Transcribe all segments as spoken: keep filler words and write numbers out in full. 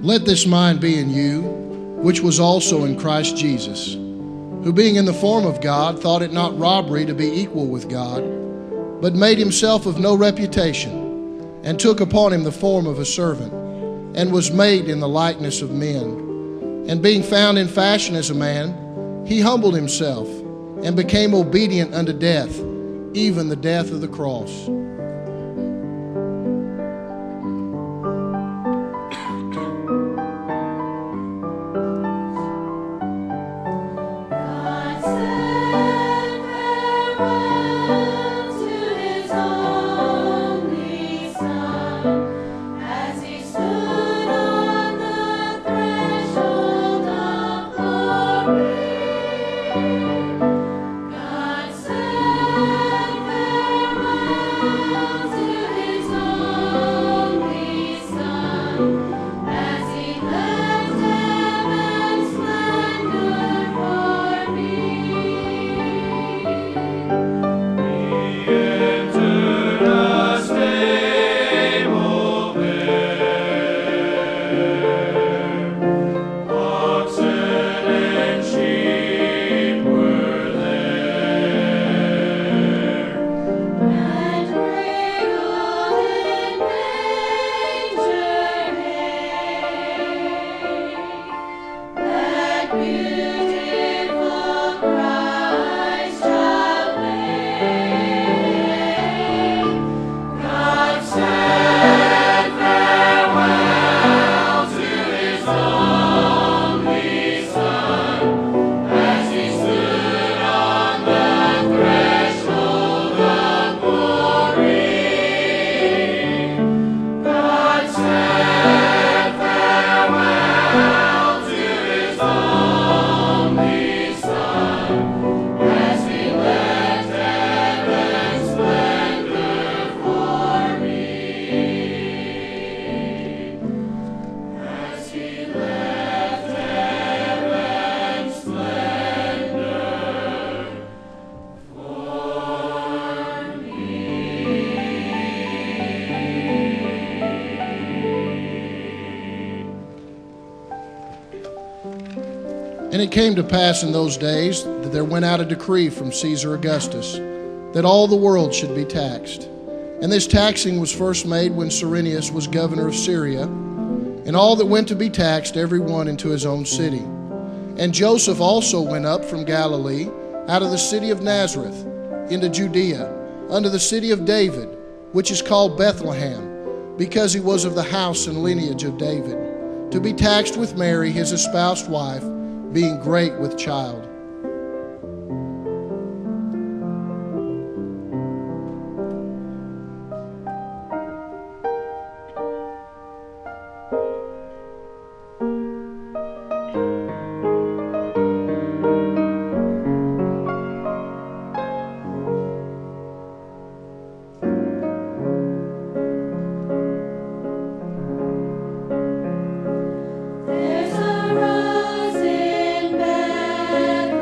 Let this mind be in you, which was also in Christ Jesus, who being in the form of God, thought it not robbery to be equal with God, but made himself of no reputation, and took upon him the form of a servant, and was made in the likeness of men. And being found in fashion as a man, he humbled himself, and became obedient unto death, even the death of the cross. And it came to pass in those days that there went out a decree from Caesar Augustus that all the world should be taxed. And this taxing was first made when Cyrenius was governor of Syria, and all that went to be taxed, every one into his own city. And Joseph also went up from Galilee, out of the city of Nazareth, into Judea, unto the city of David, which is called Bethlehem, because he was of the house and lineage of David, to be taxed with Mary, his espoused wife, being great with child. There's a rose in Bethlehem.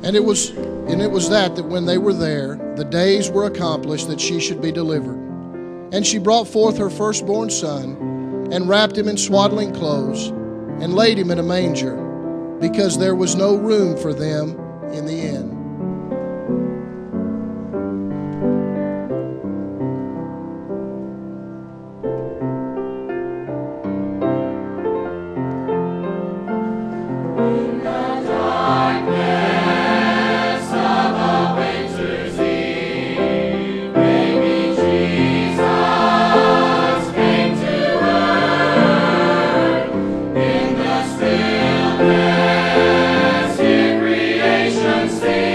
And it was and it was that that when they were there, the days were accomplished that she should be delivered. And she brought forth her firstborn son, and wrapped him in swaddling clothes, and laid him in a manger, because there was no room for them in the inn. Stillness, here creation sings.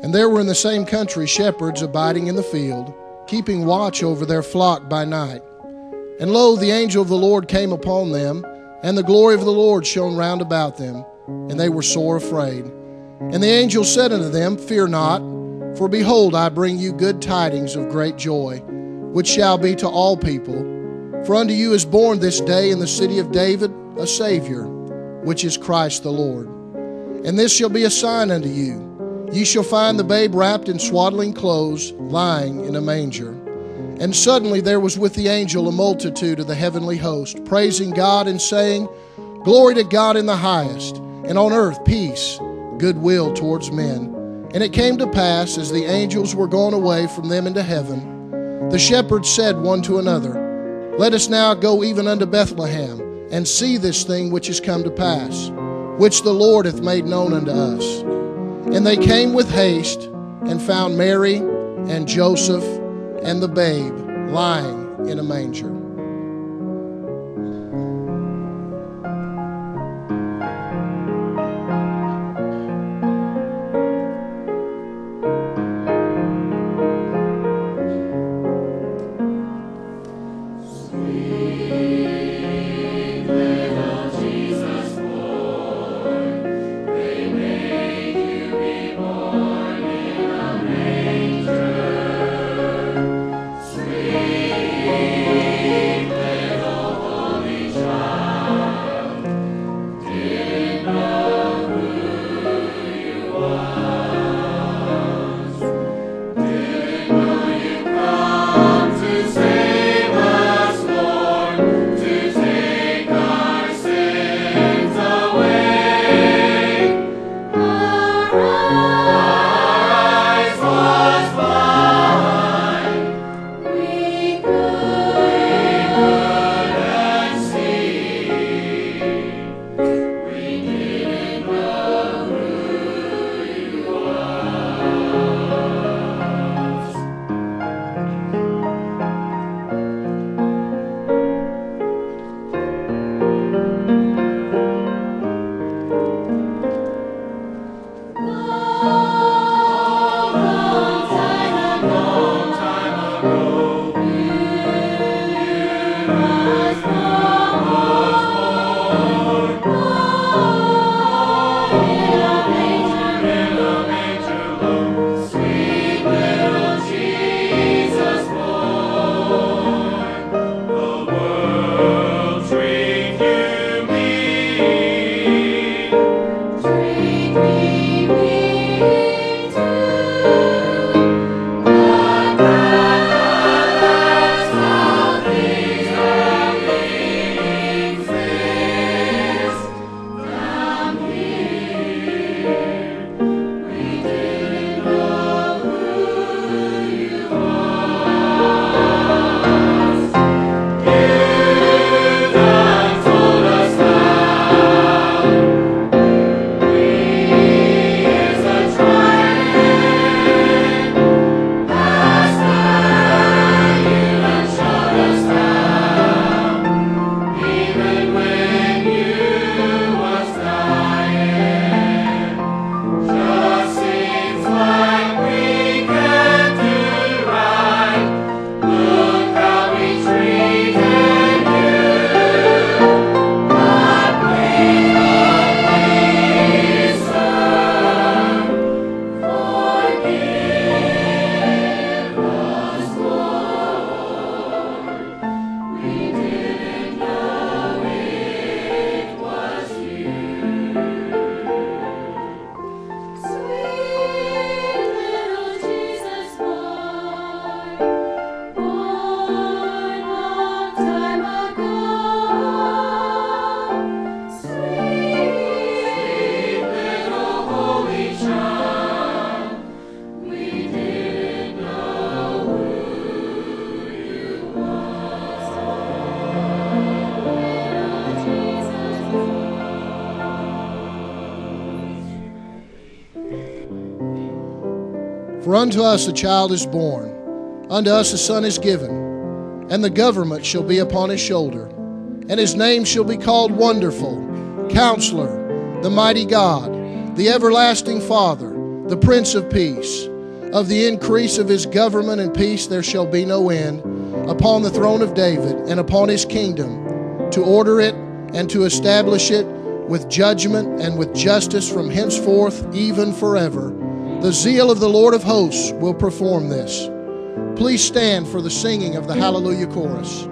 And there were in the same country shepherds abiding in the field, keeping watch over their flock by night. And lo, the angel of the Lord came upon them, and the glory of the Lord shone round about them, and they were sore afraid. And the angel said unto them, Fear not, for behold, I bring you good tidings of great joy, which shall be to all people. For unto you is born this day in the city of David a Savior, which is Christ the Lord. And this shall be a sign unto you. Ye shall find the babe wrapped in swaddling clothes, lying in a manger. And suddenly there was with the angel a multitude of the heavenly host, praising God and saying, Glory to God in the highest, and on earth peace, goodwill towards men. And it came to pass, as the angels were gone away from them into heaven, the shepherds said one to another, Let us now go even unto Bethlehem, and see this thing which is come to pass, which the Lord hath made known unto us. And they came with haste, and found Mary and Joseph and the babe lying in a manger. For unto us a child is born, unto us a son is given, and the government shall be upon his shoulder. And his name shall be called Wonderful, Counselor, the Mighty God, the Everlasting Father, the Prince of Peace. Of the increase of his government and peace there shall be no end, upon the throne of David and upon his kingdom, to order it and to establish it with judgment and with justice from henceforth even forever. The zeal of the Lord of hosts will perform this. Please stand for the singing of the Hallelujah Chorus.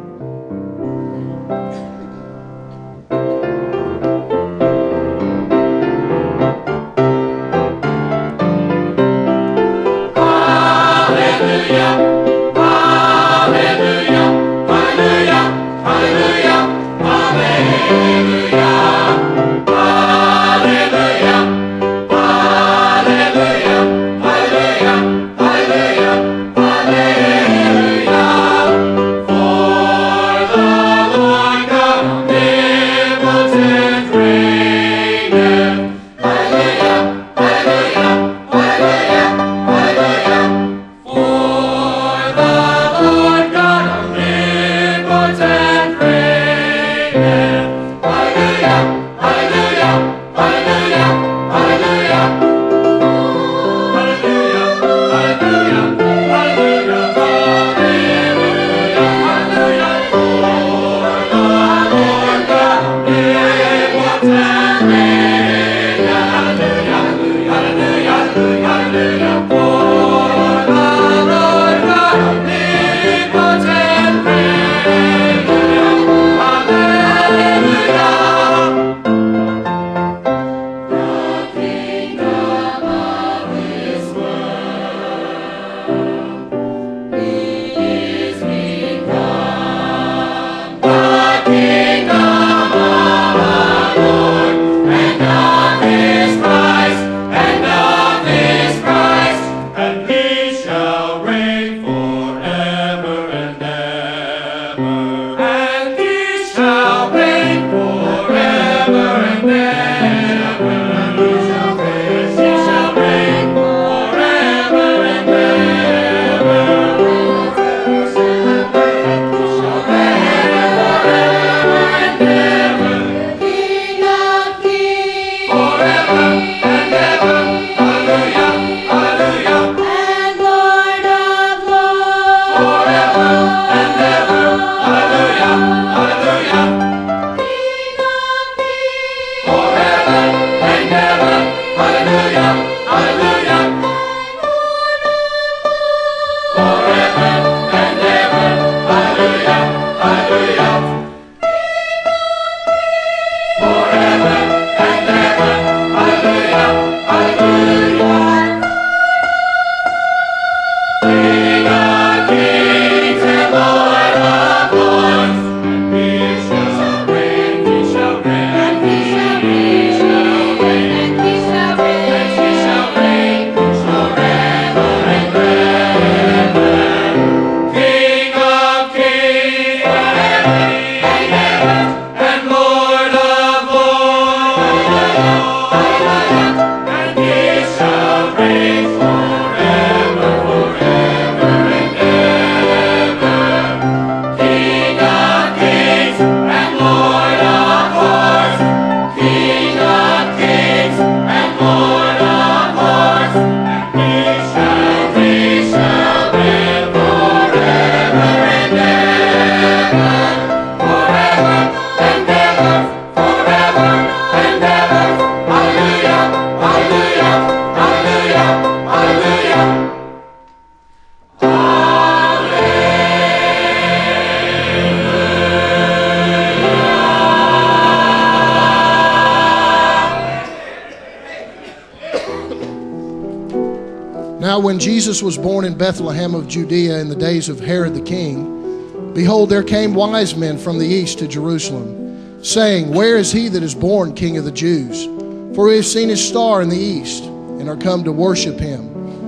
Now when Jesus was born in Bethlehem of Judea in the days of Herod the king, behold, there came wise men from the east to Jerusalem, saying, Where is he that is born King of the Jews? For we have seen his star in the east, and are come to worship him.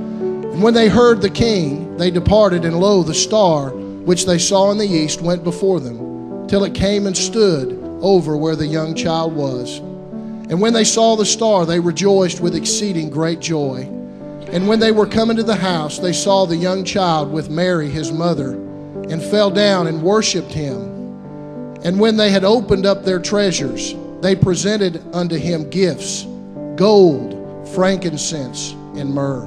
And when they heard the king, they departed, and lo, the star which they saw in the east went before them, till it came and stood over where the young child was. And when they saw the star, they rejoiced with exceeding great joy. And when they were come into the house, they saw the young child with Mary his mother, and fell down and worshipped him. And when they had opened up their treasures, they presented unto him gifts, gold, frankincense, and myrrh.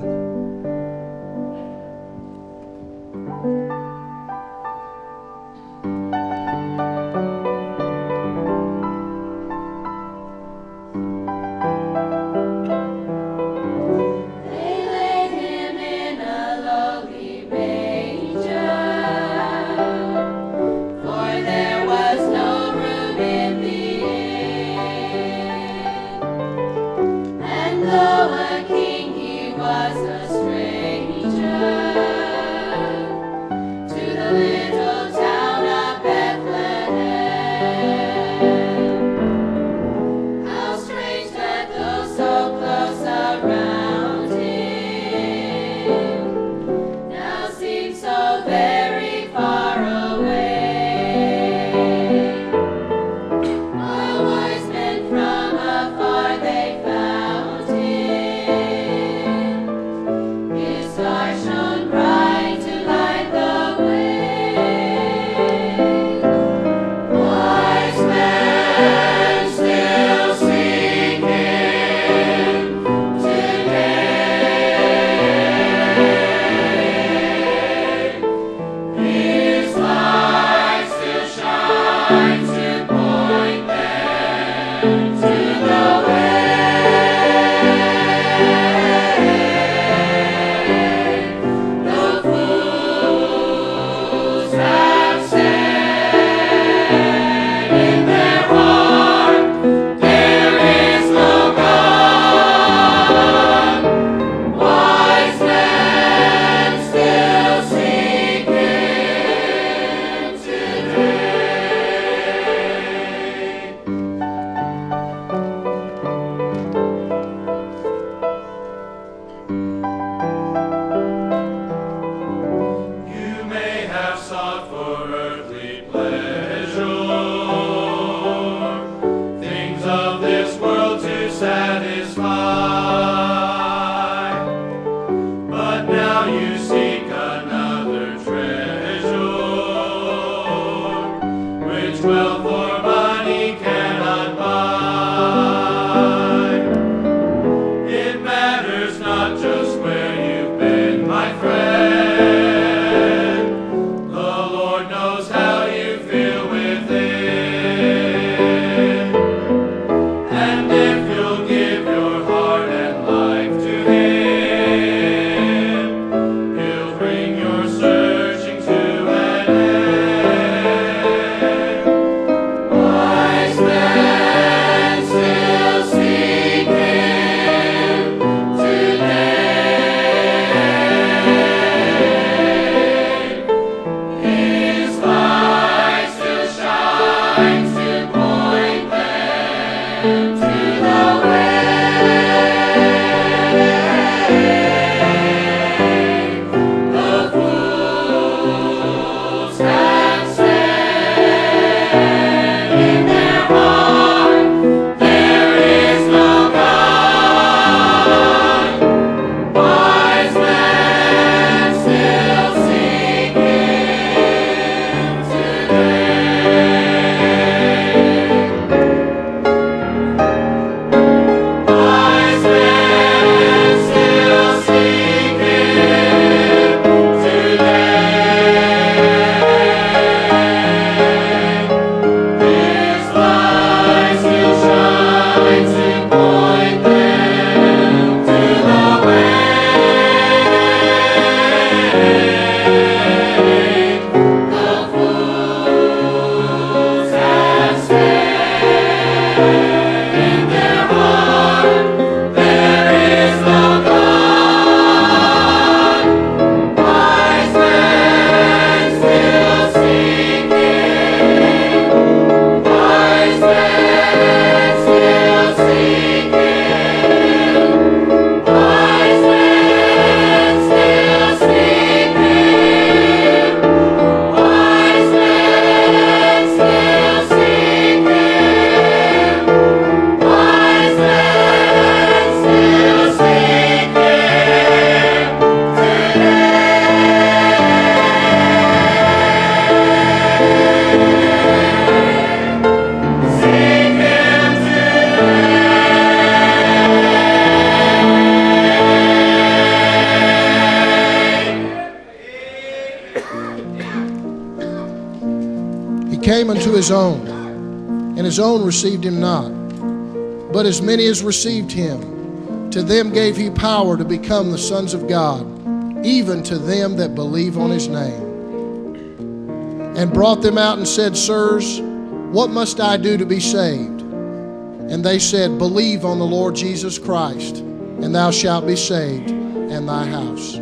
came unto his own, and his own received him not. But as many as received him, to them gave he power to become the sons of God, even to them that believe on his name. And brought them out and said, Sirs, what must I do to be saved? And they said, Believe on the Lord Jesus Christ, and thou shalt be saved, and thy house.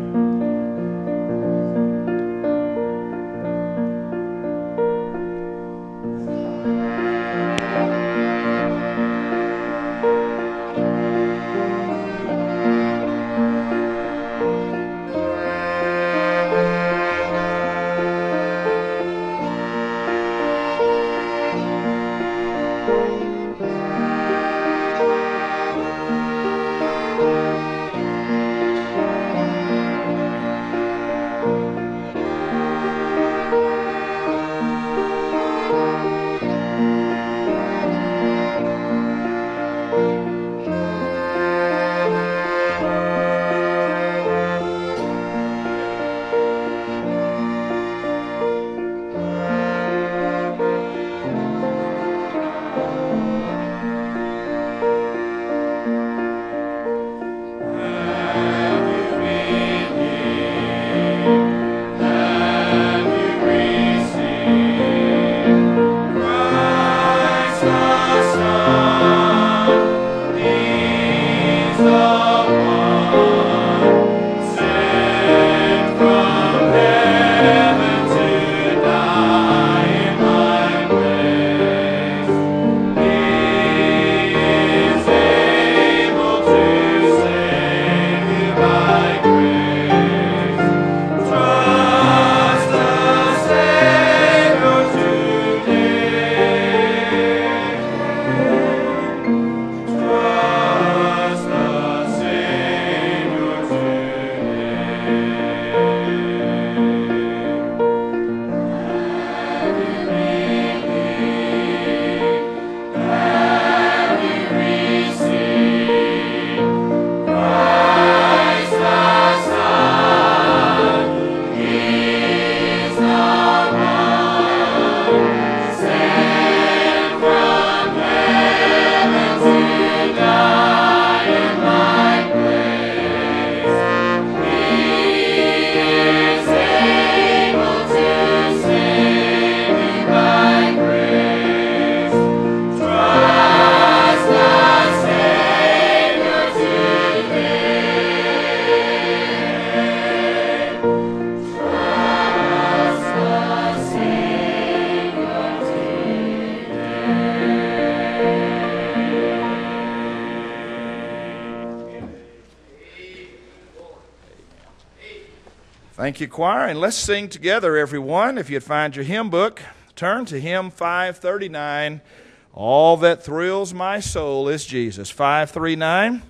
Thank you, choir, and let's sing together, everyone. If you'd find your hymn book, turn to hymn five thirty-nine. All that thrills my soul is Jesus. five thirty-nine.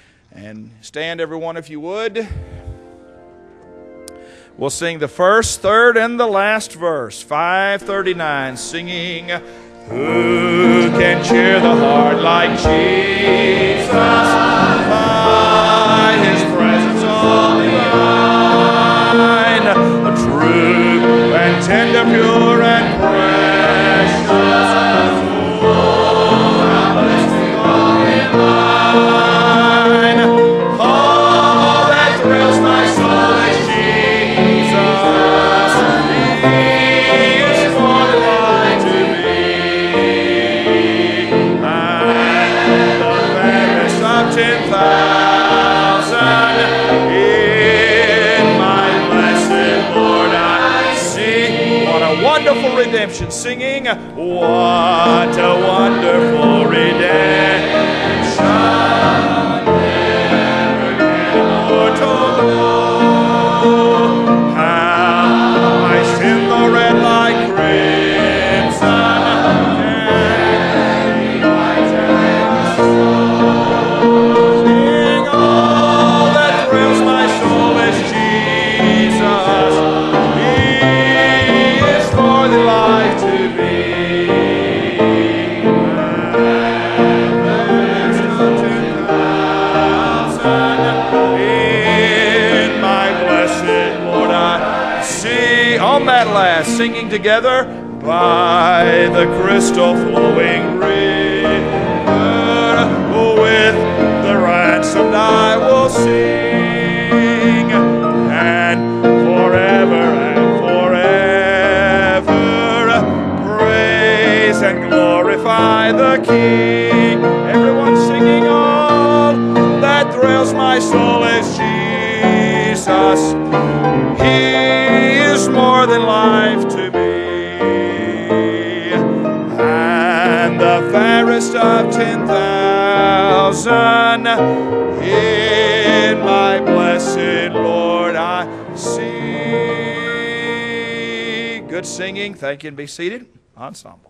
And stand, everyone, if you would. We'll sing the first, third, and the last verse. five thirty-nine, singing, Who can cheer the heart like Jesus? By His presence all divine. A true and tender, pure and precious. Oh, how blessed to call Him mine. All that thrills my soul is Jesus. He is more than life to me. And the fairest of ten thousand. Wonderful redemption, singing, what a wonderful redemption. Never can mortal know how my sin, though red like crimson, can be white as snow. Sing, all that thrills my soul is Jesus. Life to be, in my blessed Lord I see. On that last, singing together, by the crystal flowing river. With the ransomed I will sing, and forever and forever praise and glorify the King. Everyone singing, all that thrills my soul is Jesus. He is more than life to me, and the fairest of ten thousand in my blessed Lord I see. Good singing. Thank you, and be seated. Ensemble.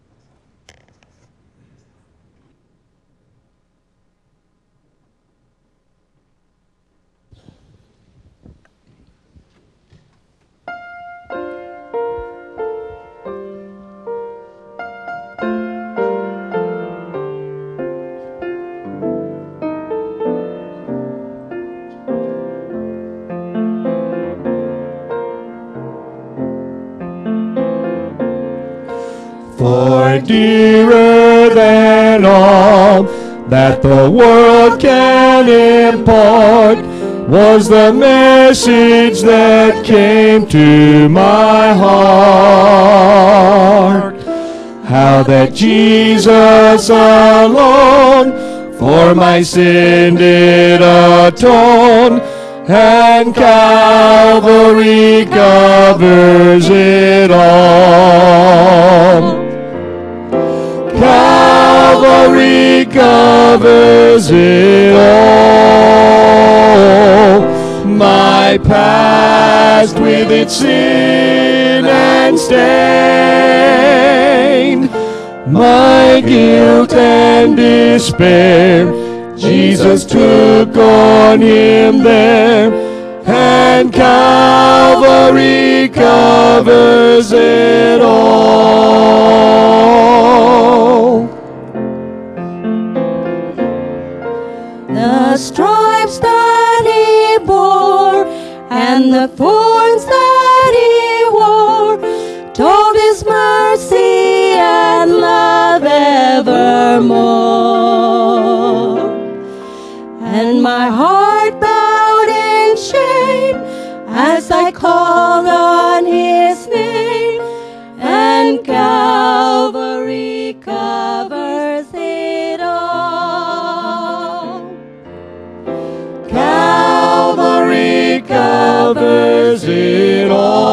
For dearer than all that the world can impart was the message that came to my heart. How that Jesus alone for my sin did atone, and Calvary covers it all. Calvary covers it all. My past with its sin and stain, my guilt and despair, Jesus took on him there, and Calvary covers it all. The stripes that he bore and the thorns that he wore told his mercy and love evermore. And my heart bowed in shame as I called on his name, and Calvary covers it all. Calvary covers it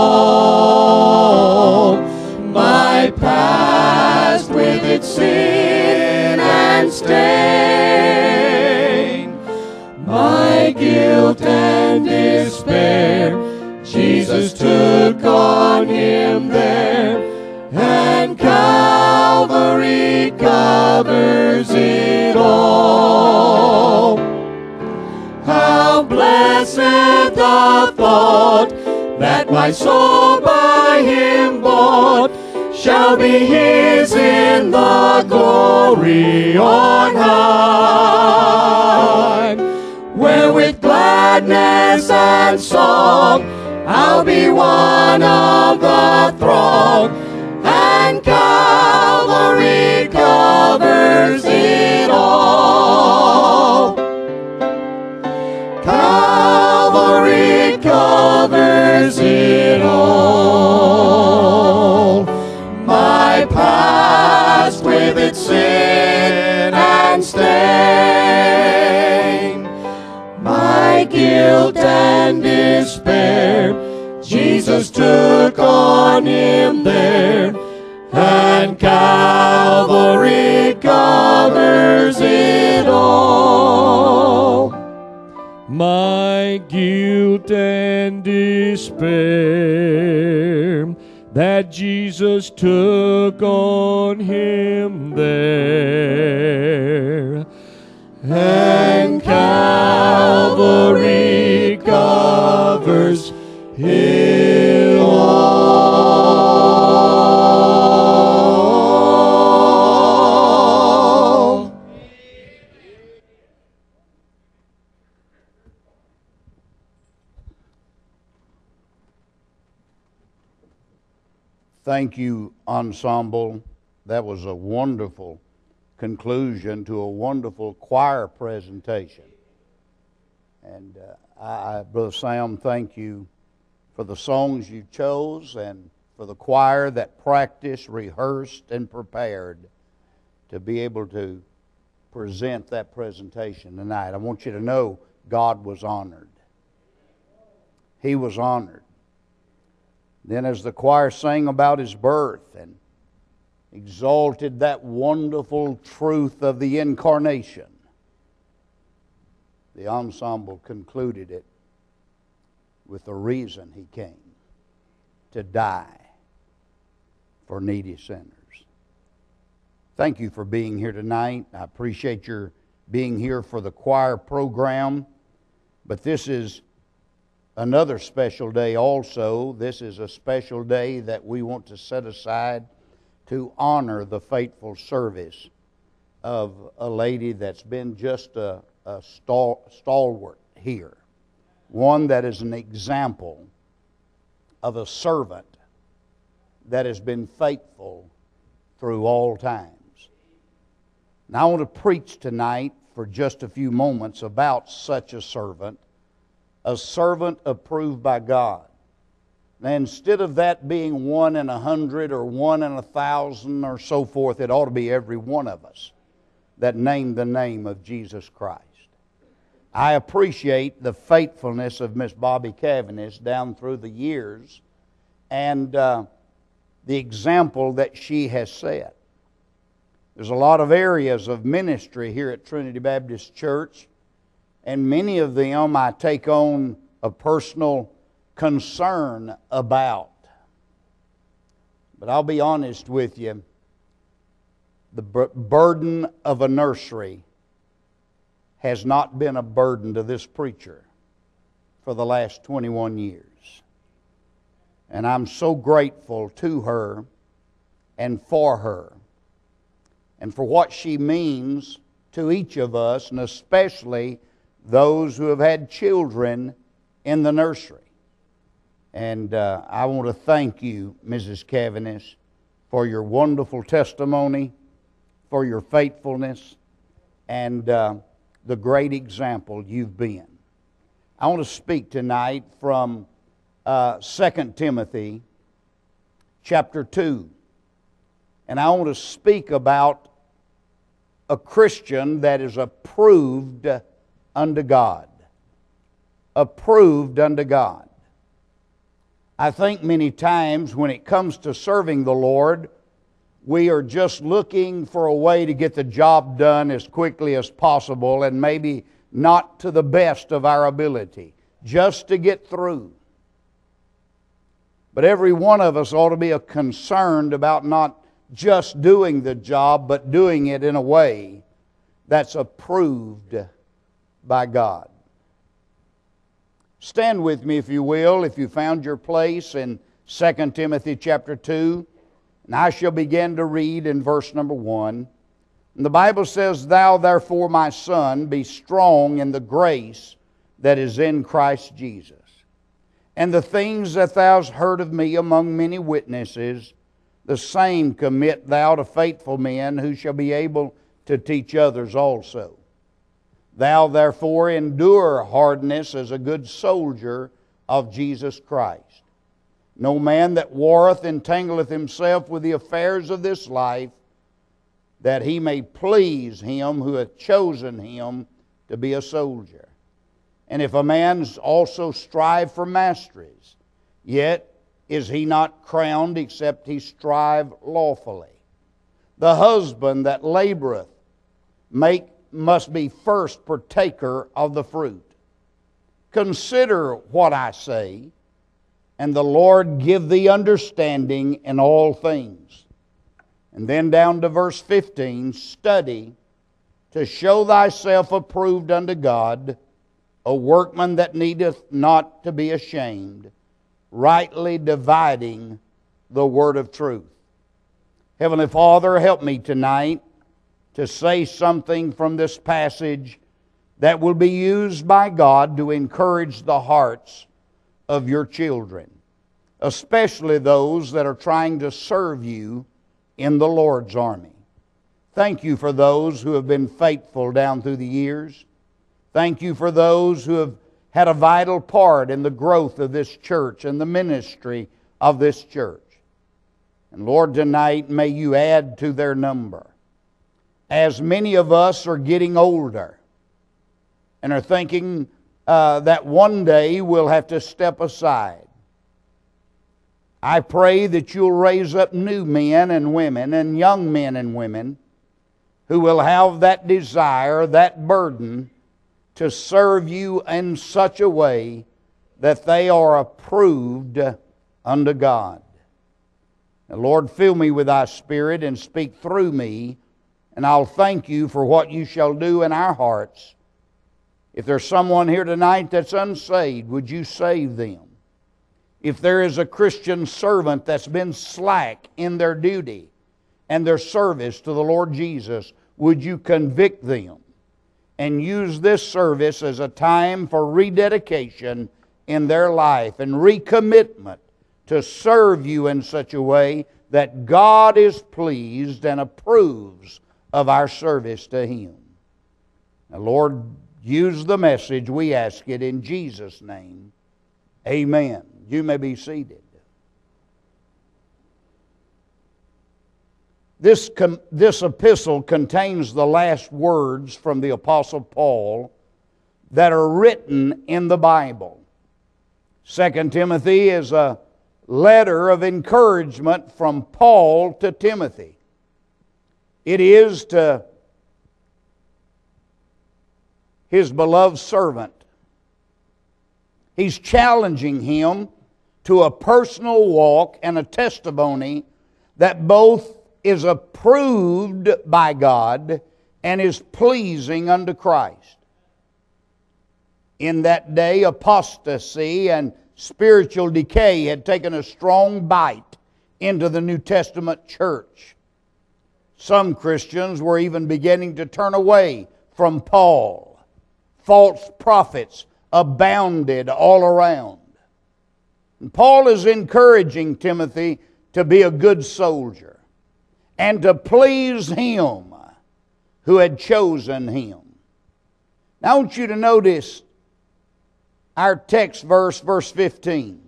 all. My past with its sin and stain, my guilt and despair, Jesus took on him there, and Calvary covers it all. How blessed the thought that my soul by him bought shall be his in the glory on high, where with gladness and song I'll be one of the throng, and Calvary covers it all. Calvary covers it all. My past with its sin and stain, my guilt and despair, Jesus took on him there, and Calvary covers it all. My guilt and despair, that Jesus took on him there, and Calvary covers it all. Thank you, ensemble. That was a wonderful conclusion to a wonderful choir presentation. And uh, I, Brother Sam, thank you for the songs you chose and for the choir that practiced, rehearsed, and prepared to be able to present that presentation tonight. I want you to know God was honored. He was honored. Then as the choir sang about His birth and exalted that wonderful truth of the incarnation, the ensemble concluded it with the reason He came: to die for needy sinners. Thank you for being here tonight. I appreciate your being here for the choir program. But this is another special day also. This is a special day that we want to set aside to honor the faithful service of a lady that's been just a, a stal- stalwart here. One that is an example of a servant that has been faithful through all times. Now I want to preach tonight for just a few moments about such a servant, a servant approved by God. Now instead of that being one in a hundred or one in a thousand or so forth, it ought to be every one of us that name the name of Jesus Christ. I appreciate the faithfulness of Miss Bobby Cavendish down through the years and uh, the example that she has set. There's a lot of areas of ministry here at Trinity Baptist Church, and many of them I take on a personal concern about. But I'll be honest with you, the bur- burden of a nursery has not been a burden to this preacher for the last twenty-one years. And I'm so grateful to her and for her and for what she means to each of us, and especially those who have had children in the nursery. And uh, I want to thank you, Missus Cavendish, for your wonderful testimony, for your faithfulness, and uh, the great example you've been. I want to speak tonight from uh, Second Timothy chapter two. And I want to speak about a Christian that is approved unto God. Approved unto God. I think many times when it comes to serving the Lord, we are just looking for a way to get the job done as quickly as possible, and maybe not to the best of our ability, just to get through. But every one of us ought to be concerned about not just doing the job, but doing it in a way that's approved by God. Stand with me, if you will, if you found your place in Second Timothy chapter two. And I shall begin to read in verse number one. And the Bible says, "Thou therefore, my son, be strong in the grace that is in Christ Jesus. And the things that thou hast heard of me among many witnesses, the same commit thou to faithful men who shall be able to teach others also. Thou therefore endure hardness as a good soldier of Jesus Christ. No man that warreth entangleth himself with the affairs of this life, that he may please him who hath chosen him to be a soldier. And if a man also strive for masteries, yet is he not crowned except he strive lawfully. The husband that laboreth make, must be first partaker of the fruit. Consider what I say, and the Lord give thee understanding in all things." And then down to verse fifteen, "Study to show thyself approved unto God, a workman that needeth not to be ashamed, rightly dividing the word of truth." Heavenly Father, help me tonight to say something from this passage that will be used by God to encourage the hearts of your children. especially those that are trying to serve you in the Lord's army. Thank you for those who have been faithful down through the years. Thank you for those who have had a vital part in the growth of this church and the ministry of this church. And Lord, tonight may you add to their number. As many of us are getting older and are thinking uh, that one day we'll have to step aside, I pray that you'll raise up new men and women and young men and women who will have that desire, that burden to serve you in such a way that they are approved unto God. Now, Lord, fill me with thy Spirit and speak through me, and I'll thank you for what you shall do in our hearts. If there's someone here tonight that's unsaved, would you save them? If there is a Christian servant that's been slack in their duty and their service to the Lord Jesus, would you convict them and use this service as a time for rededication in their life and recommitment to serve you in such a way that God is pleased and approves of our service to Him. Now, Lord, use the message. We ask it in Jesus' name. Amen. You may be seated. This, com- this epistle contains the last words from the Apostle Paul that are written in the Bible. Second Timothy is a letter of encouragement from Paul to Timothy. It is to his beloved servant. He's challenging him to a personal walk and a testimony that both is approved by God and is pleasing unto Christ. In that day, apostasy and spiritual decay had taken a strong bite into the New Testament church. Some Christians were even beginning to turn away from Paul. False prophets abounded all around. And Paul is encouraging Timothy to be a good soldier and to please Him who had chosen him. Now I want you to notice our text verse, verse fifteen.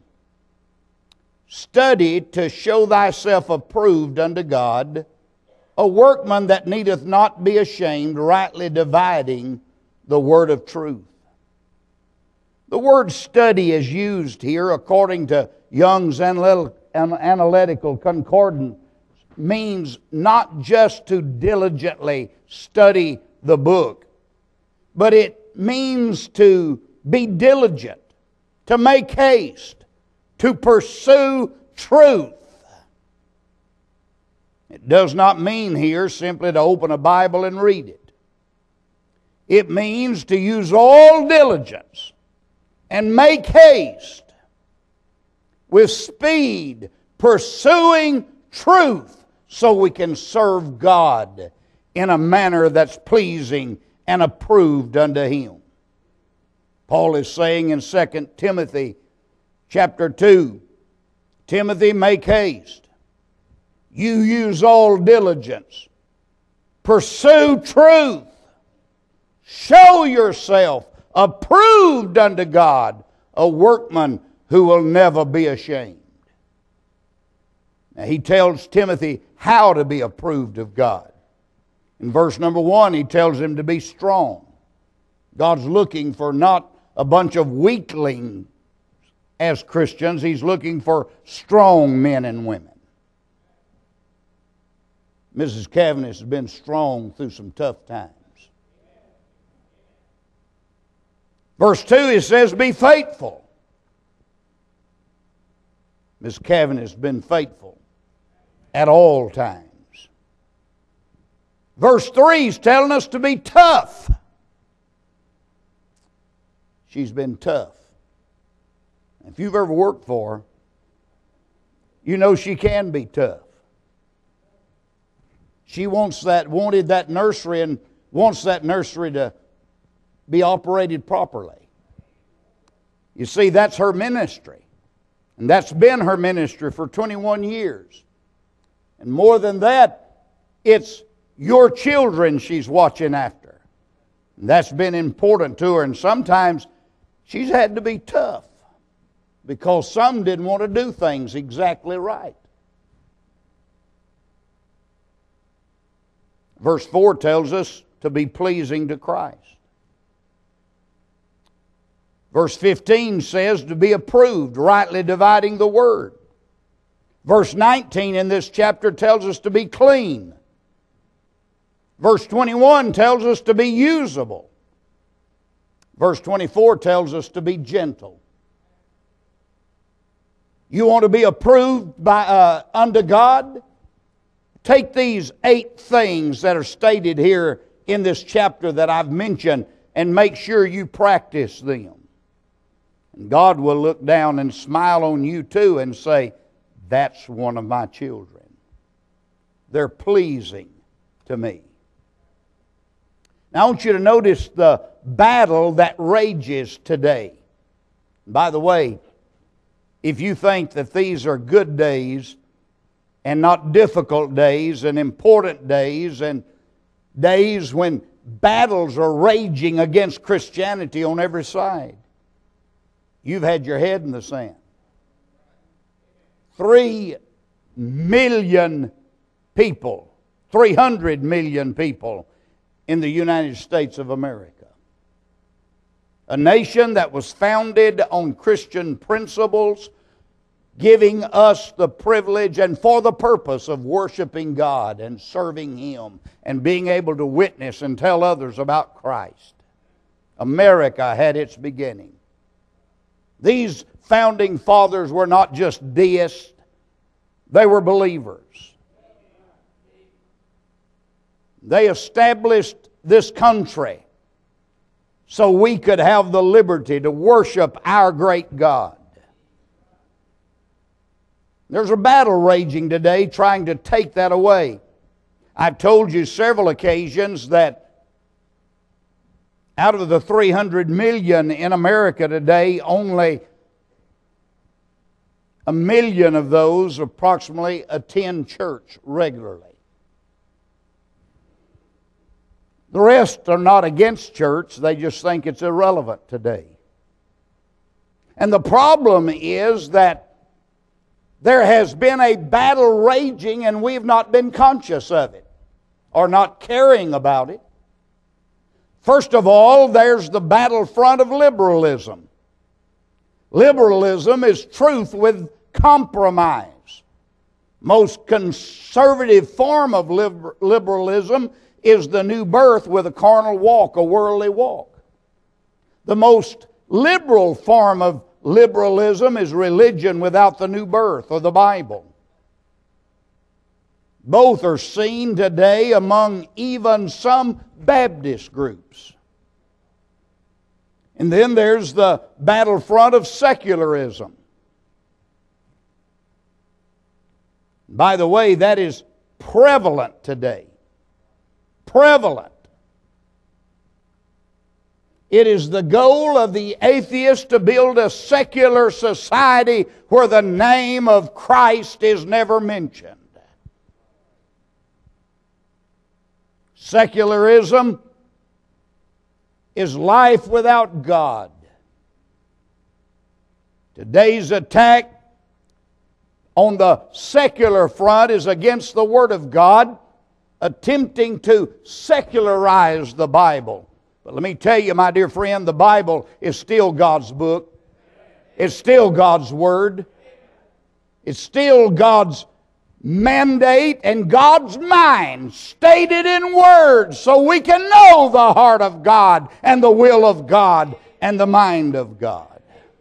Study to show thyself approved unto God, a workman that needeth not be ashamed, rightly dividing the word of truth. The word study is used here according to Young's Analytical Concordance, means not just to diligently study the book, but it means to be diligent, to make haste, to pursue truth. It does not mean here simply to open a Bible and read it. It means to use all diligence and make haste with speed, pursuing truth so we can serve God in a manner that's pleasing and approved unto Him. Paul is saying in Second Timothy chapter two, Timothy, make haste. You use all diligence. Pursue truth. Show yourself approved unto God, a workman who will never be ashamed. Now, he tells Timothy how to be approved of God. In verse number one, he tells him to be strong. God's looking for not a bunch of weaklings as Christians. He's looking for strong men and women. Missus Cavendish has been strong through some tough times. Verse two, it says, be faithful. Miss Cavendish has been faithful at all times. Verse three is telling us to be tough. She's been tough. If you've ever worked for her, you know she can be tough. She wants that, wanted that nursery and wants that nursery to be operated properly. You see, that's her ministry. And that's been her ministry for twenty-one years. And more than that, it's your children she's watching after. And that's been important to her. And sometimes she's had to be tough because some didn't want to do things exactly right. Verse four tells us to be pleasing to Christ. Verse fifteen says to be approved, rightly dividing the word. Verse nineteen in this chapter tells us to be clean. Verse twenty-one tells us to be usable. Verse twenty-four tells us to be gentle. You want to be approved by uh, unto God? Take these eight things that are stated here in this chapter that I've mentioned and make sure you practice them. And God will look down and smile on you too and say, that's one of my children. They're pleasing to me. Now I want you to notice the battle that rages today. By the way, if you think that these are good days and not difficult days and important days and days when battles are raging against Christianity on every side, you've had your head in the sand. Three million people, three hundred million people in the United States of America. A nation that was founded on Christian principles, giving us the privilege and for the purpose of worshiping God and serving Him and being able to witness and tell others about Christ. America had its beginning. These founding fathers were not just deists, they were believers. They established this country so we could have the liberty to worship our great God. There's a battle raging today trying to take that away. I've told you several occasions that out of the three hundred million in America today, only a million of those approximately attend church regularly. The rest are not against church, they just think it's irrelevant today. And the problem is that there has been a battle raging and we've not been conscious of it or not caring about it. First of all, there's the battlefront of liberalism. Liberalism is truth with compromise. Most conservative form of liber- liberalism is the new birth with a carnal walk, a worldly walk. The most liberal form of liberalism is religion without the new birth or the Bible. Both are seen today among even some Baptist groups. And then there's the battlefront of secularism. By the way, that is prevalent today. Prevalent. It is the goal of the atheist to build a secular society where the name of Christ is never mentioned. Secularism is life without God. Today's attack on the secular front is against the Word of God, attempting to secularize the Bible. But let me tell you, my dear friend, the Bible is still God's book. It's still God's Word. It's still God's mandate and God's mind stated in words so we can know the heart of God and the will of God and the mind of God.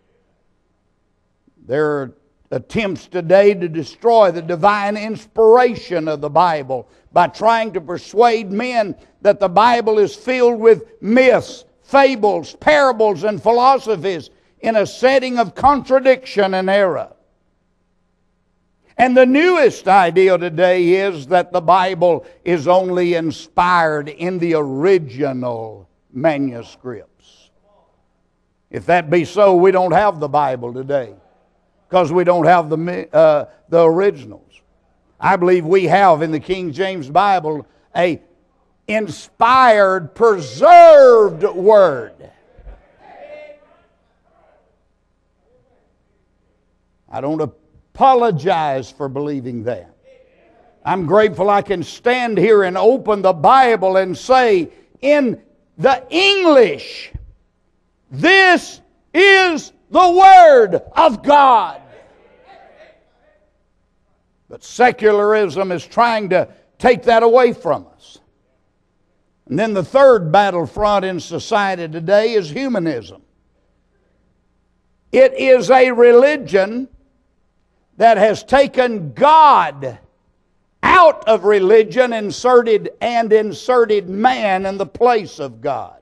There are attempts today to destroy the divine inspiration of the Bible by trying to persuade men that the Bible is filled with myths, fables, parables, and philosophies in a setting of contradiction and error. And the newest idea today is that the Bible is only inspired in the original manuscripts. If that be so, we don't have the Bible today. because we don't have the, uh, the originals. I believe we have in the King James Bible a inspired, preserved word. I don't apologize for believing that. I'm grateful I can stand here and open the Bible and say, in the English, this is the Word of God. But secularism is trying to take that away from us. And then the third battlefront in society today is humanism. It is a religion that has taken God out of religion, inserted and inserted man in the place of God.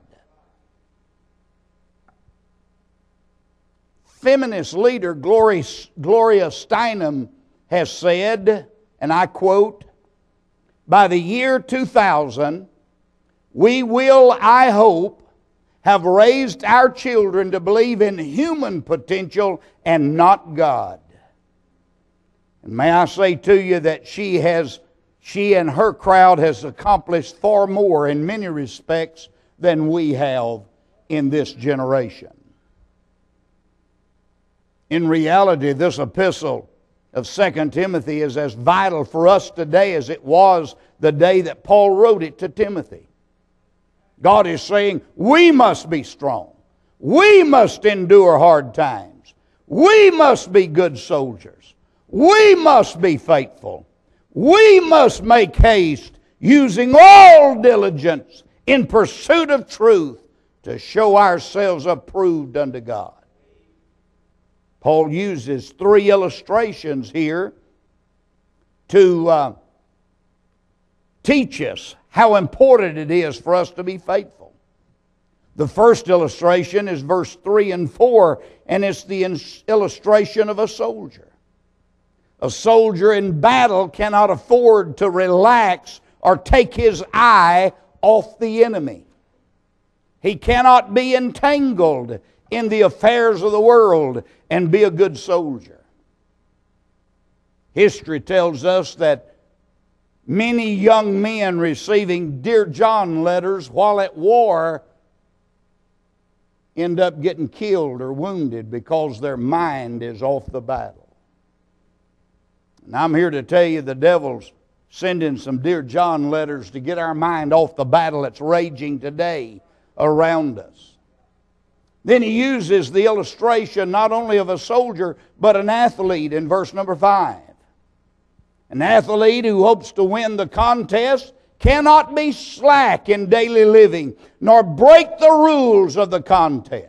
Feminist leader Gloria, Gloria Steinem has said, and I quote, "By the year two thousand, we will, I hope, have raised our children to believe in human potential and not God." And may I say to you that she has, she and her crowd has accomplished far more in many respects than we have in this generation. In reality, this epistle of Second Timothy is as vital for us today as it was the day that Paul wrote it to Timothy. God is saying, we must be strong. We must endure hard times. We must be good soldiers. We must be faithful. We must make haste, using all diligence in pursuit of truth, to show ourselves approved unto God. Paul uses three illustrations here to uh, teach us how important it is for us to be faithful. The first illustration is verse three and four, and it's the illustration of a soldier. A soldier in battle cannot afford to relax or take his eye off the enemy. He cannot be entangled in the affairs of the world and be a good soldier. History tells us that many young men receiving Dear John letters while at war end up getting killed or wounded because their mind is off the battle. And I'm here to tell you the devil's sending some Dear John letters to get our mind off the battle that's raging today around us. Then he uses the illustration not only of a soldier, but an athlete in verse number five. An athlete who hopes to win the contest cannot be slack in daily living, nor break the rules of the contest.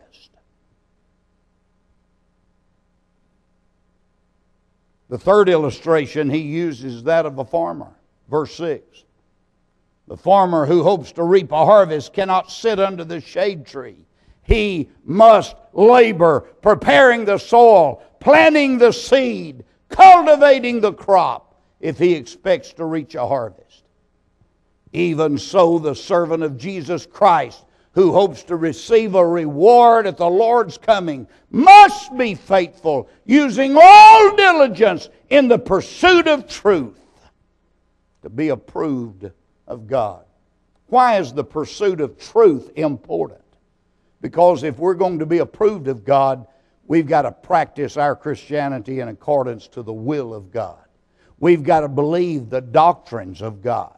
The third illustration he uses is that of a farmer. Verse six. The farmer who hopes to reap a harvest cannot sit under the shade tree. He must labor, preparing the soil, planting the seed, cultivating the crop, if he expects to reach a harvest. Even so, the servant of Jesus Christ, who hopes to receive a reward at the Lord's coming, must be faithful, using all diligence in the pursuit of truth, to be approved of God. Why is the pursuit of truth important? Because if we're going to be approved of God, we've got to practice our Christianity in accordance to the will of God. We've got to believe the doctrines of God.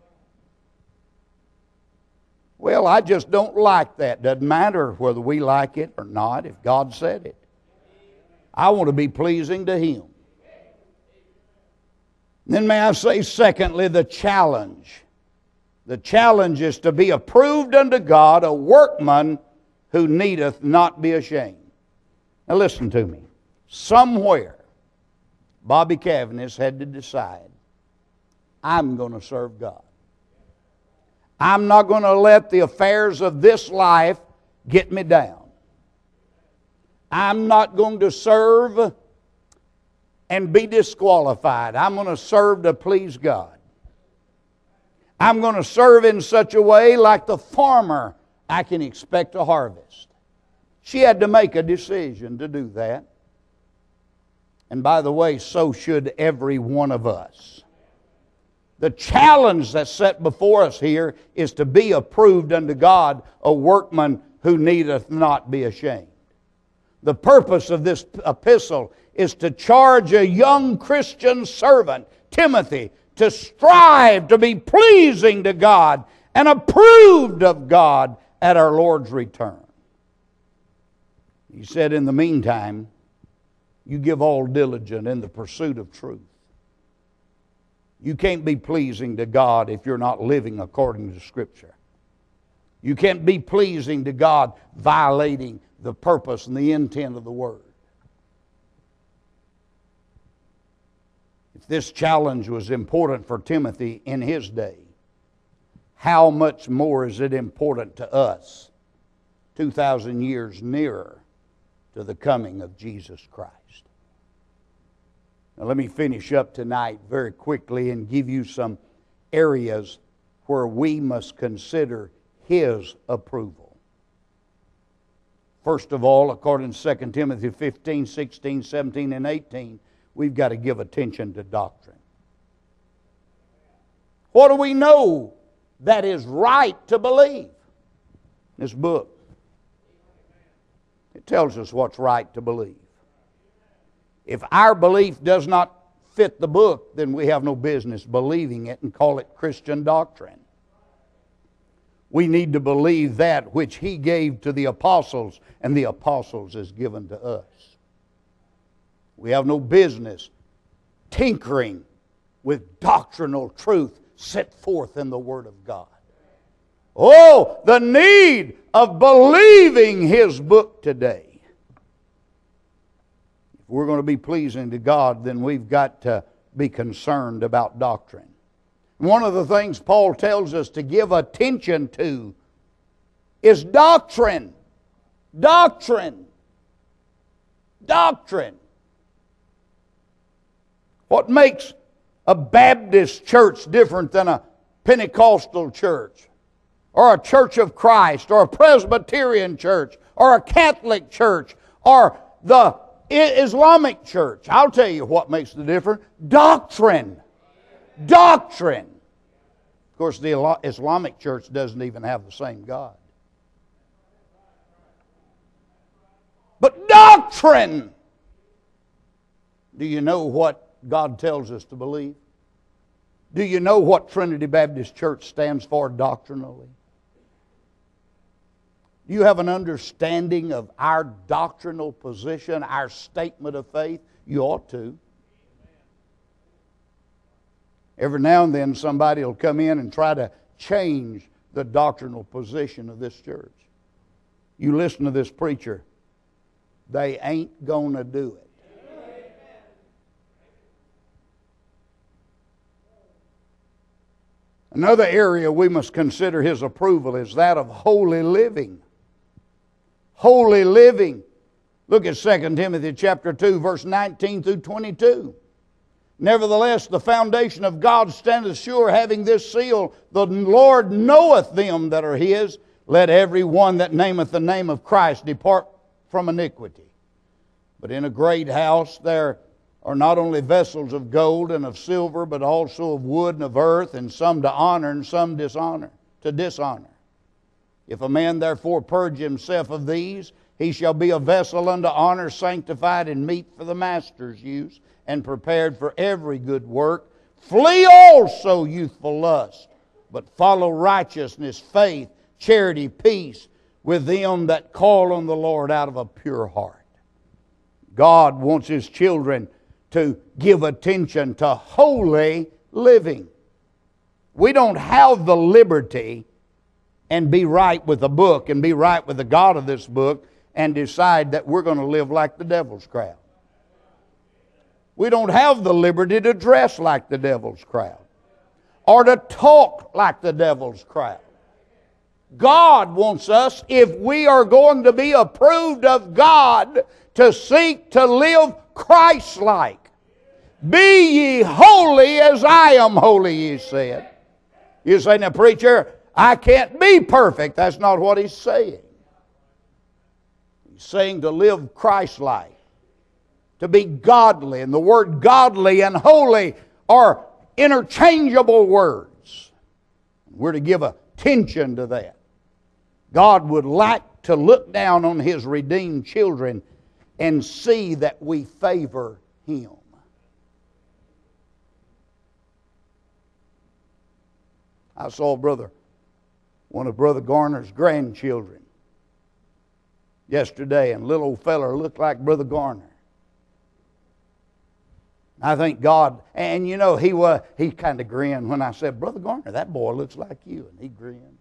Well, I just don't like that. Doesn't matter whether we like it or not, if God said it. I want to be pleasing to Him. Then may I say, secondly, the challenge. The challenge is to be approved unto God, a workman who needeth not be ashamed. Now listen to me. Somewhere, Bobby Cavaness had to decide, I'm going to serve God. I'm not going to let the affairs of this life get me down. I'm not going to serve and be disqualified. I'm going to serve to please God. I'm going to serve in such a way like the farmer I can expect a harvest. She had to make a decision to do that. And by the way, so should every one of us. The challenge that's set before us here is to be approved unto God, a workman who needeth not be ashamed. The purpose of this epistle is to charge a young Christian servant, Timothy, to strive to be pleasing to God and approved of God at our Lord's return. He said, in the meantime, you give all diligence in the pursuit of truth. You can't be pleasing to God if you're not living according to Scripture. You can't be pleasing to God violating the purpose and the intent of the Word. If this challenge was important for Timothy in his day, how much more is it important to us two thousand years nearer to the coming of Jesus Christ? Now let me finish up tonight very quickly and give you some areas where we must consider His approval. First of all, according to Second Timothy fifteen, sixteen, seventeen, and eighteen, we've got to give attention to doctrine. What do we know that is right to believe? This book. It tells us what's right to believe. If our belief does not fit the book, then we have no business believing it and call it Christian doctrine. We need to believe that which He gave to the apostles, and the apostles is given to us. We have no business tinkering with doctrinal truth set forth in the Word of God. Oh, the need of believing His book today. If we're going to be pleasing to God, then we've got to be concerned about doctrine. One of the things Paul tells us to give attention to is doctrine. Doctrine. Doctrine. What makes a Baptist church different than a Pentecostal church, or a Church of Christ, or a Presbyterian church, or a Catholic church, or the Islamic church? I'll tell you what makes the difference. Doctrine. Doctrine. Of course, the Islamic church doesn't even have the same God. But doctrine. Do you know what God tells us to believe? Do you know what Trinity Baptist Church stands for doctrinally? Do you have an understanding of our doctrinal position, our statement of faith? You ought to. Every now and then somebody will come in and try to change the doctrinal position of this church. You listen to this preacher, they ain't gonna do it. Another area we must consider His approval is that of holy living. Holy living. Look at Second Timothy chapter two, verse nineteen through twenty-two. Nevertheless, the foundation of God standeth sure, having this seal, the Lord knoweth them that are His. Let every one that nameth the name of Christ depart from iniquity. But in a great house there are not only vessels of gold and of silver, but also of wood and of earth, and some to honor and some dishonor, to dishonor. If a man therefore purge himself of these, he shall be a vessel unto honor, sanctified and meet for the master's use, and prepared for every good work. Flee also youthful lust, but follow righteousness, faith, charity, peace, with them that call on the Lord out of a pure heart. God wants His children to give attention to holy living. We don't have the liberty and be right with the book and be right with the God of this book and decide that we're going to live like the devil's crowd. We don't have the liberty to dress like the devil's crowd or to talk like the devil's crowd. God wants us, if we are going to be approved of God, to seek to live Christ-like. Be ye holy as I am holy, He said. You say, now preacher, I can't be perfect. That's not what He's saying. He's saying to live Christ-like. to be godly. And the word godly and holy are interchangeable words. We're to give attention to that. God would like to look down on His redeemed children and see that we favor Him. I saw brother, one of Brother Garner's grandchildren yesterday, and little old feller looked like Brother Garner. I thank God, and you know, he was, he kind of grinned when I said, Brother Garner, that boy looks like you, and he grinned.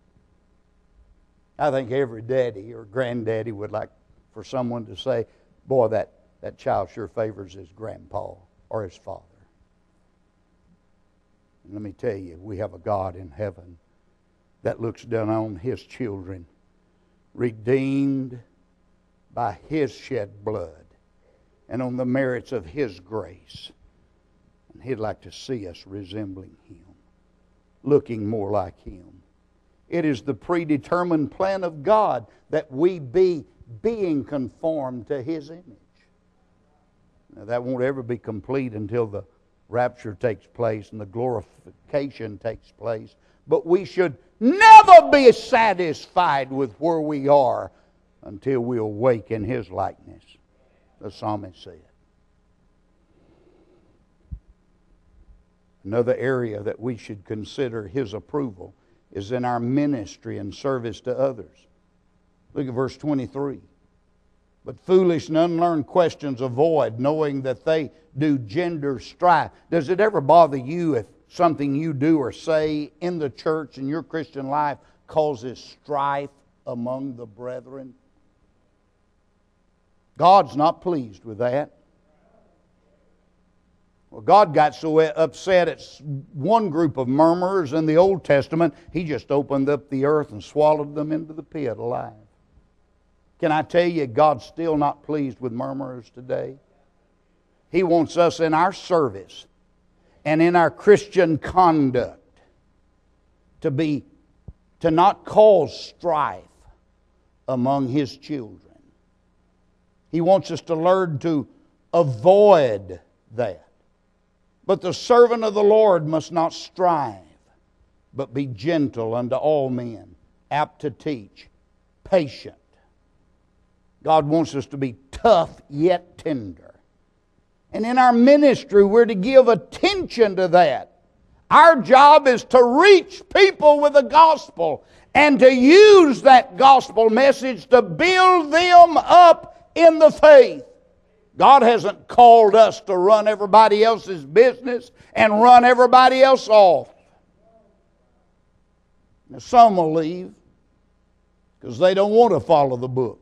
I think every daddy or granddaddy would like for someone to say, boy, that, that child sure favors his grandpa or his father. And let me tell you, we have a God in heaven that looks down on His children, redeemed by His shed blood and on the merits of His grace. And He'd like to see us resembling Him, looking more like Him. It is the predetermined plan of God that we be being conformed to His image. Now, that won't ever be complete until the rapture takes place and the glorification takes place. But we should never be satisfied with where we are until we awake in His likeness, the psalmist said. Another area that we should consider His approval is in our ministry and service to others. Look at verse twenty-three. But foolish and unlearned questions avoid, knowing that they do gender strife. Does it ever bother you if something you do or say in the church in your Christian life causes strife among the brethren? God's not pleased with that. Well, God got so upset at one group of murmurers in the Old Testament, He just opened up the earth and swallowed them into the pit alive. Can I tell you, God's still not pleased with murmurers today? He wants us in our service and in our Christian conduct to be, to not cause strife among His children. He wants us to learn to avoid that. But the servant of the Lord must not strive, but be gentle unto all men, apt to teach, patient. God wants us to be tough yet tender. And in our ministry, we're to give attention to that. Our job is to reach people with the gospel and to use that gospel message to build them up in the faith. God hasn't called us to run everybody else's business and run everybody else off. Now, some will leave because they don't want to follow the book.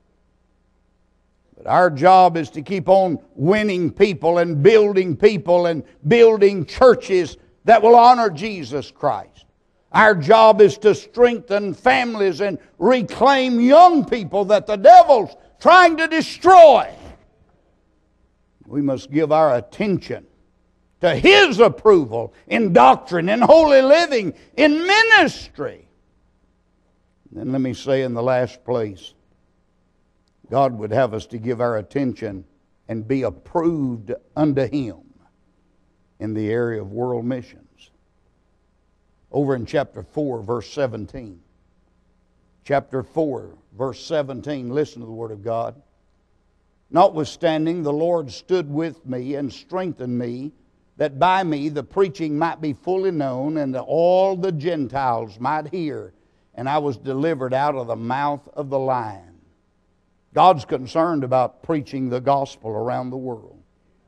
But our job is to keep on winning people and building people and building churches that will honor Jesus Christ. Our job is to strengthen families and reclaim young people that the devil's trying to destroy. We must give our attention to His approval in doctrine, in holy living, in ministry. Then let me say in the last place, God would have us to give our attention and be approved unto Him in the area of world missions. Over in chapter four, verse seventeen. Chapter four, verse seventeen, listen to the Word of God. Notwithstanding, the Lord stood with me and strengthened me, that by me the preaching might be fully known, and that all the Gentiles might hear. And I was delivered out of the mouth of the lion. God's concerned about preaching the gospel around the world.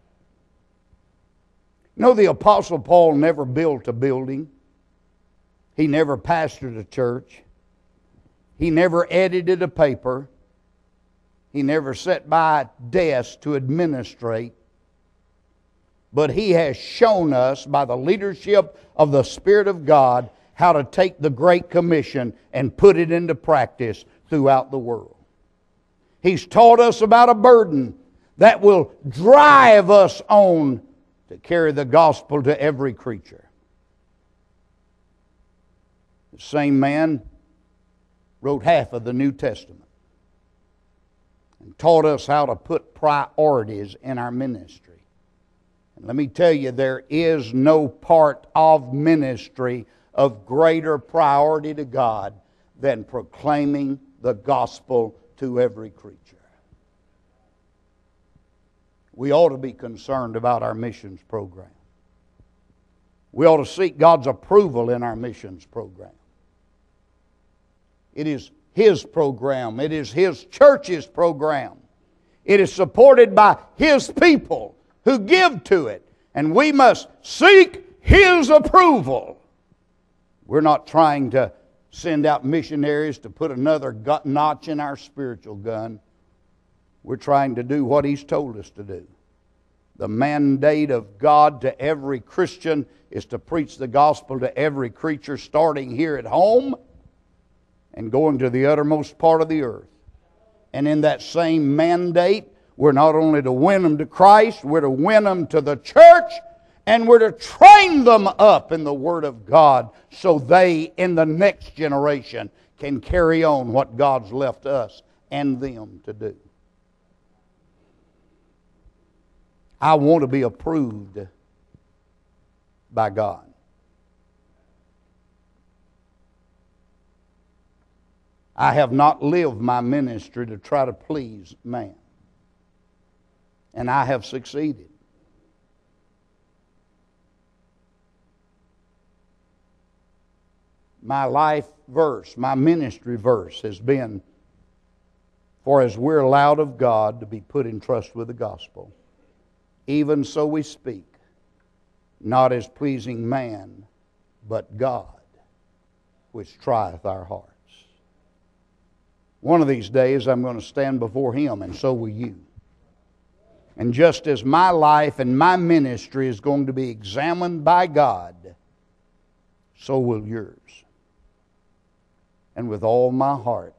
You know, the Apostle Paul never built a building. He never pastored a church. He never edited a paper. He never sat by a desk to administrate. But he has shown us by the leadership of the Spirit of God how to take the Great Commission and put it into practice throughout the world. He's taught us about a burden that will drive us on to carry the gospel to every creature. The same man wrote half of the New Testament. and taught us how to put priorities in our ministry. And let me tell you, there is no part of ministry of greater priority to God than proclaiming the gospel to every creature. We ought to be concerned about our missions program. We ought to seek God's approval in our missions program. It is His program. It is His church's program. It is supported by His people who give to it. And we must seek His approval. We're not trying to send out missionaries to put another notch in our spiritual gun. We're trying to do what He's told us to do. The mandate of God to every Christian is to preach the gospel to every creature, starting here at home and going to the uttermost part of the earth. And in that same mandate, we're not only to win them to Christ, we're to win them to the church, and we're to train them up in the Word of God so they, in the next generation, can carry on what God's left us and them to do. I want to be approved by God. I have not lived my ministry to try to please man. And I have succeeded. My life verse, my ministry verse has been, for as we're allowed of God to be put in trust with the gospel, even so we speak, not as pleasing man, but God, which trieth our hearts. One of these days I'm going to stand before Him, and so will you. And just as my life and my ministry is going to be examined by God, so will yours. And with all my heart,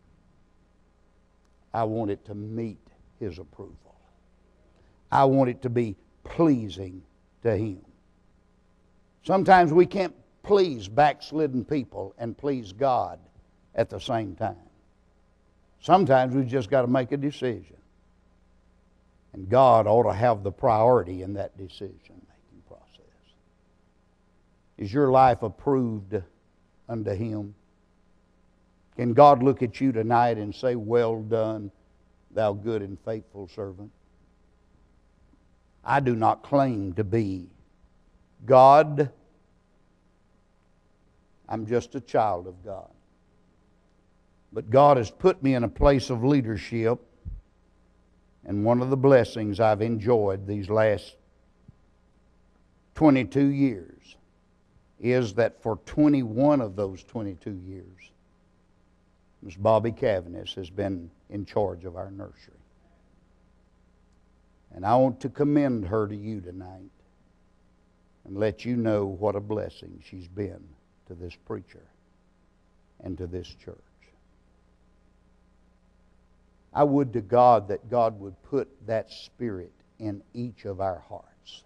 I want it to meet His approval. I want it to be pleasing to Him. Sometimes we can't please backslidden people and please God at the same time. Sometimes we've just got to make a decision. And God ought to have the priority in that decision-making process. Is your life approved unto Him? Can God look at you tonight and say, "Well done, thou good and faithful servant"? I do not claim to be God. I'm just a child of God. But God has put me in a place of leadership, and one of the blessings I've enjoyed these last twenty-two years is that for twenty-one of those twenty-two years, Miss Bobby Cavanis has been in charge of our nursery. And I want to commend her to you tonight and let you know what a blessing she's been to this preacher and to this church. I would to God that God would put that spirit in each of our hearts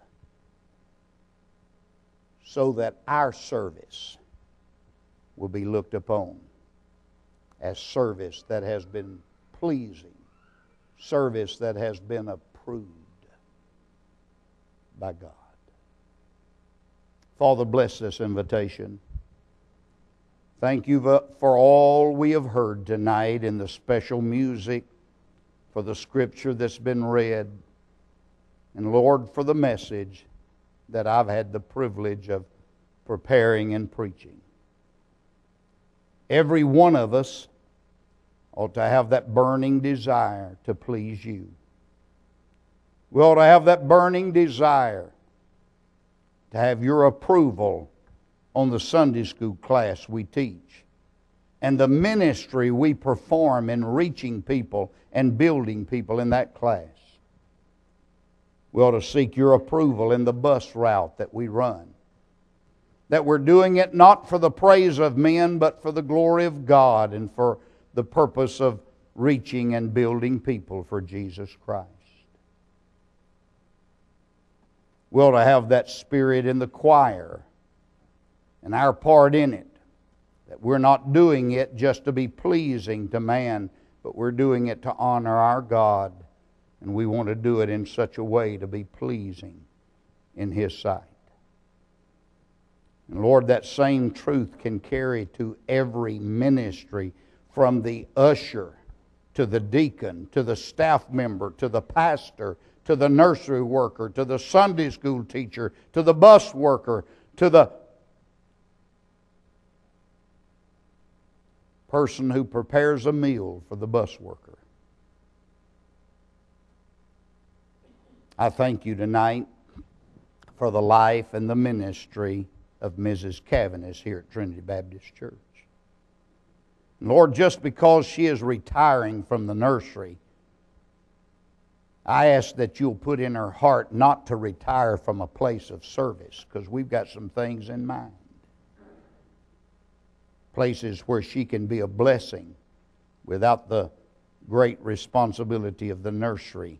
so that our service will be looked upon as service that has been pleasing, service that has been approved by God. Father, bless this invitation. Thank you for all we have heard tonight in the special music, for the scripture that's been read, and Lord, for the message that I've had the privilege of preparing and preaching. Every one of us ought to have that burning desire to please you. We ought to have that burning desire to have your approval on the Sunday school class we teach and the ministry we perform in reaching people and building people in that class. We ought to seek your approval in the bus route that we run. That we're doing it not for the praise of men, but for the glory of God and for the purpose of reaching and building people for Jesus Christ. We ought to have that spirit in the choir and our part in it, that we're not doing it just to be pleasing to man, but we're doing it to honor our God, and we want to do it in such a way to be pleasing in His sight. And Lord, that same truth can carry to every ministry, from the usher to the deacon, to the staff member, to the pastor, to the nursery worker, to the Sunday school teacher, to the bus worker, to the person who prepares a meal for the bus worker. I thank You tonight for the life and the ministry of Missus Cavaness here at Trinity Baptist Church. Lord, just because she is retiring from the nursery, I ask that You'll put in her heart not to retire from a place of service, because we've got some things in mind. Places where she can be a blessing without the great responsibility of the nursery.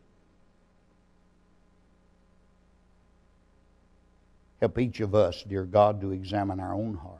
Help each of us, dear God, to examine our own heart,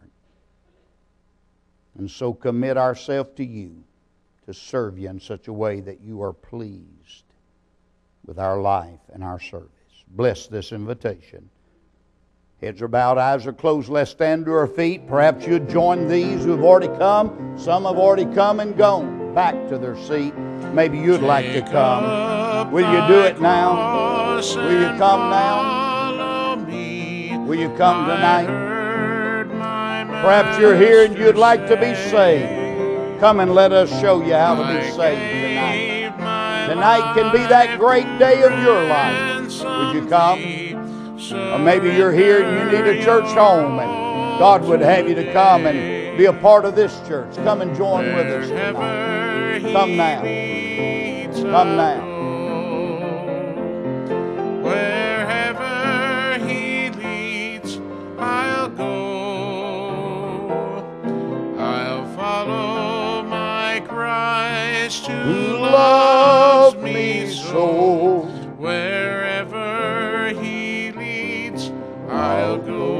and so commit ourselves to You to serve You in such a way that You are pleased with our life and our service. Bless this invitation. Heads are bowed, eyes are closed. Let's stand to our feet. Perhaps you'd join these who have already come. Some have already come and gone back to their seat. Maybe you'd like to come. Will you do it now? Will you come now? Will you come tonight? Perhaps you're here and you'd like to be saved. Come and let us show you how to be saved tonight. Tonight can be that great day of your life. Would you come? Or maybe you're here and you need a church home and God would have you to come and be a part of this church. Come and join with us tonight. Come now. Come now. Wherever He leads, I'll go. I'll follow my Christ who loves me so. Wherever He leads, I'll go.